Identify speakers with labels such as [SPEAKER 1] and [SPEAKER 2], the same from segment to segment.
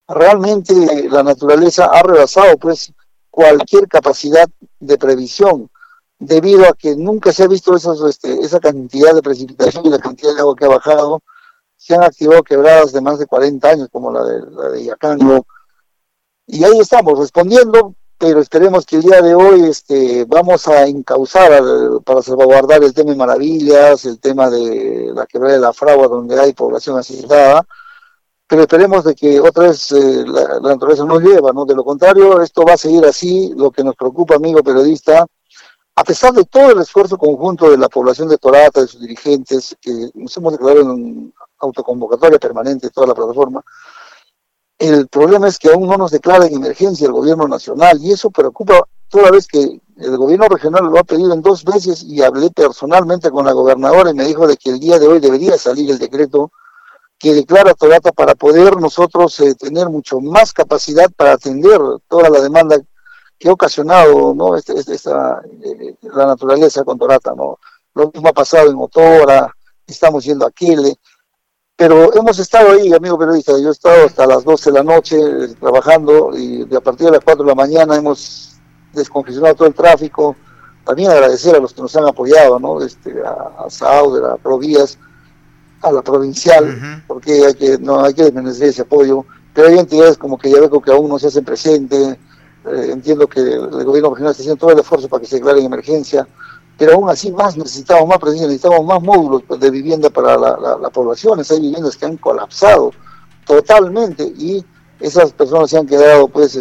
[SPEAKER 1] realmente la naturaleza ha rebasado pues cualquier capacidad de previsión, debido a que nunca se ha visto esa cantidad de precipitación y la cantidad de agua que ha bajado. Se han activado quebradas de más de 40 años, como la de Yacango, y ahí estamos respondiendo, pero esperemos que el día de hoy vamos a encauzar para salvaguardar el tema de Maravillas, el tema de la quebrada de la Fragua, donde hay población asentada, pero esperemos de que otra vez la naturaleza nos lleva, ¿no? De lo contrario, esto va a seguir así. Lo que nos preocupa, amigo periodista, a pesar de todo el esfuerzo conjunto de la población de Torata, de sus dirigentes, que nos hemos declarado en autoconvocatoria permanente, toda la plataforma, el problema es que aún no nos declara en emergencia el gobierno nacional, y eso preocupa toda vez que el gobierno regional lo ha pedido en 2 veces, y hablé personalmente con la gobernadora y me dijo de que el día de hoy debería salir el decreto que declara Torata para poder nosotros tener mucho más capacidad para atender toda la demanda que ha ocasionado, ¿no? La naturaleza con Torata, ¿no? Lo mismo ha pasado en Otora, estamos yendo a Quile, pero hemos estado ahí, amigo periodista. Yo he estado hasta las 12 de la noche trabajando, y a partir de las 4 de la mañana hemos descongestionado todo el tráfico. También agradecer a los que nos han apoyado, ¿no? A SAUD, a Provías, a la provincial, porque hay que desmerecer ese apoyo, pero hay entidades como que ya veo que aún no se hacen presente. Entiendo que el gobierno regional está haciendo todo el esfuerzo para que se declare en emergencia, pero aún así necesitamos más presencia, necesitamos más módulos de vivienda para la población. Hay viviendas que han colapsado totalmente, y esas personas se han quedado pues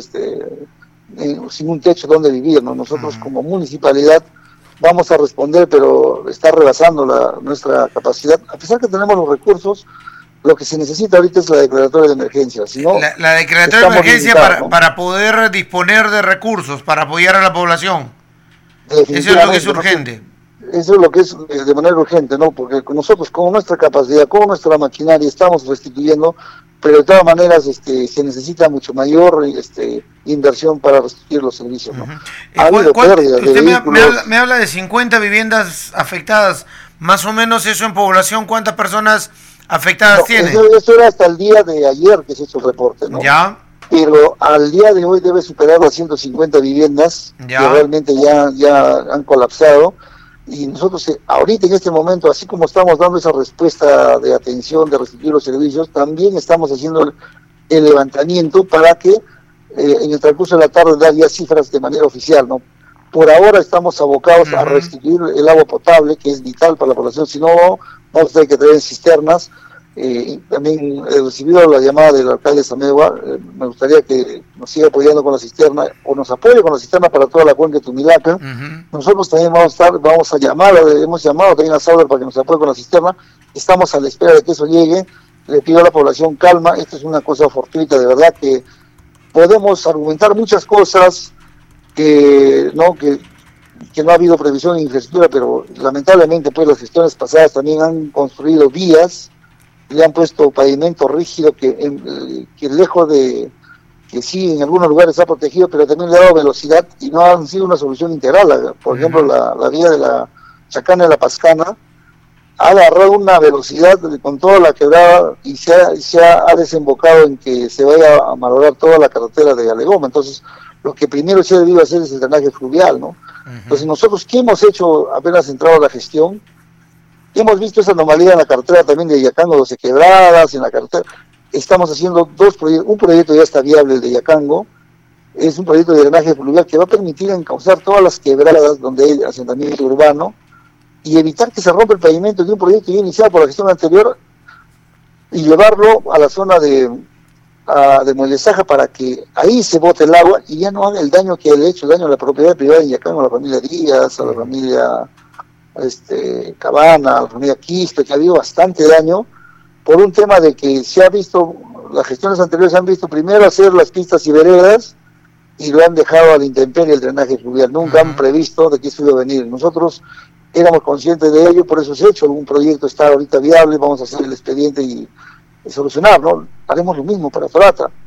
[SPEAKER 1] sin un techo donde vivir, ¿no? Nosotros como municipalidad vamos a responder, pero está rebasando nuestra capacidad. A pesar que tenemos los recursos, lo que se necesita ahorita es la declaratoria de emergencia. Si no,
[SPEAKER 2] la declaratoria de emergencia para poder disponer de recursos, para apoyar a la población. Eso es lo que es urgente.
[SPEAKER 1] Eso es lo que es de manera urgente, ¿no? Porque nosotros, con nuestra capacidad, con nuestra maquinaria, estamos restituyendo, pero de todas maneras se necesita mucho mayor inversión para restituir los servicios, ¿no? Ha habido pérdidas de vehículos.
[SPEAKER 2] Me habla de 50 viviendas afectadas, más o menos eso en población. ¿Cuántas personas afectadas tiene?
[SPEAKER 1] Eso era hasta el día de ayer que se hizo el reporte, ¿no?
[SPEAKER 2] Ya.
[SPEAKER 1] Pero al día de hoy debe superar las 150 viviendas que realmente ya han colapsado. Y nosotros ahorita en este momento, así como estamos dando esa respuesta de atención, de restituir los servicios, también estamos haciendo el levantamiento para que en el transcurso de la tarde dar ya cifras de manera oficial, ¿no? Por ahora estamos abocados a restituir el agua potable, que es vital para la población. Si no, vamos a tener que traer cisternas. También he recibido la llamada del alcalde Samegua. Me gustaría que nos siga apoyando con la cisterna, o nos apoye con la cisterna para toda la cuenca de Tumilaca. Nosotros también vamos a llamar, hemos llamado también a Sauder para que nos apoye con la cisterna. Estamos a la espera de que eso llegue. Le pido a la población calma. Esto es una cosa fortuita, de verdad que podemos argumentar muchas cosas, que no ha habido previsión de infraestructura, pero lamentablemente pues las gestiones pasadas también han construido vías, le han puesto pavimento rígido que lejos de que sí en algunos lugares ha protegido, pero también le ha dado velocidad, y no han sido una solución integral. Por ejemplo, la vía de la Chacana de la Pascana ha agarrado una velocidad con toda la quebrada, y se ha desembocado en que se vaya a malograr toda la carretera de Alegoma. Entonces, lo que primero se ha debido hacer es el drenaje fluvial, ¿no? Entonces, nosotros, ¿qué hemos hecho apenas entrado a la gestión? Hemos visto esa anomalía en la carretera también de Yacango, 12 quebradas en la carretera. Estamos haciendo 2 proyectos. Un proyecto ya está viable, el de Yacango. Es un proyecto de drenaje fluvial que va a permitir encauzar todas las quebradas donde hay asentamiento urbano y evitar que se rompa el pavimento de un proyecto ya iniciado por la gestión anterior, y llevarlo a la zona de Muelesaja para que ahí se bote el agua y ya no haga el daño que le ha hecho, el daño a la propiedad privada en Yacango, a la familia Díaz, a la familia Cabana, a la familia Quispe, que ha habido bastante daño por un tema de que se ha visto, las gestiones anteriores han visto primero hacer las pistas y veredas, y lo han dejado a la intemperie el drenaje fluvial. Nunca han previsto de que esto iba a venir. Nosotros éramos conscientes de ello, por eso se ha hecho algún proyecto, está ahorita viable, vamos a hacer el expediente y solucionar, ¿no? Haremos lo mismo para Torata.